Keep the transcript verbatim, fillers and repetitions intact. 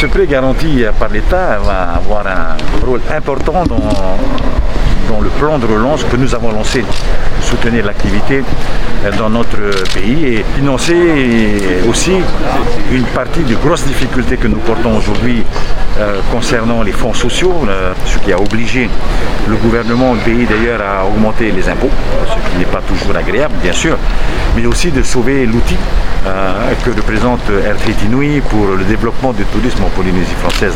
Ce prêt garanti par l'État va avoir un rôle important dans, dans le plan de relance que nous avons lancé, soutenir l'activité dans notre pays et financer aussi une partie des grosses difficultés que nous portons aujourd'hui euh, concernant les fonds sociaux, euh, ce qui a obligé le gouvernement du pays d'ailleurs à augmenter les impôts, ce qui n'est pas toujours agréable bien sûr, mais aussi de sauver l'outil euh, que représente Air Tahiti Nui pour le développement du tourisme en Polynésie française.